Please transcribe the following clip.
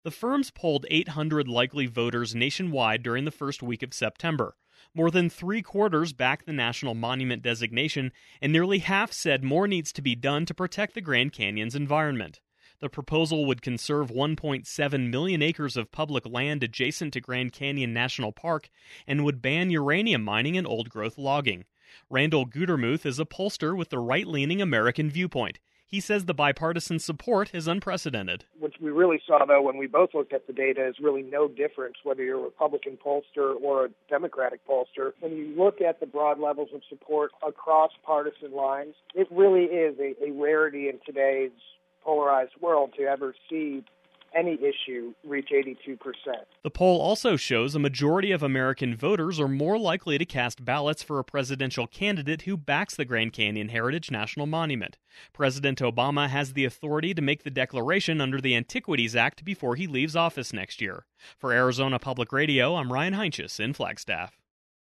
The firms polled 800 likely voters nationwide during the first week of September. More than three-quarters backed the National Monument designation, and nearly half said more needs to be done to protect the Grand Canyon's environment. The proposal would conserve 1.7 million acres of public land adjacent to Grand Canyon National Park and would ban uranium mining and old-growth logging. Randall Gutermuth is a pollster with the right-leaning American Viewpoint. He says the bipartisan support is unprecedented. What we really saw, though, when we both looked at the data is really no difference whether you're a Republican pollster or a Democratic pollster. When you look at the broad levels of support across partisan lines, it really is a rarity in today's polarized world to ever see any issue reach 82%. The poll also shows a majority of American voters are more likely to cast ballots for a presidential candidate who backs the Grand Canyon Heritage National Monument. President Obama has the authority to make the declaration under the Antiquities Act before he leaves office next year. For Arizona Public Radio, I'm Ryan Heinches in Flagstaff.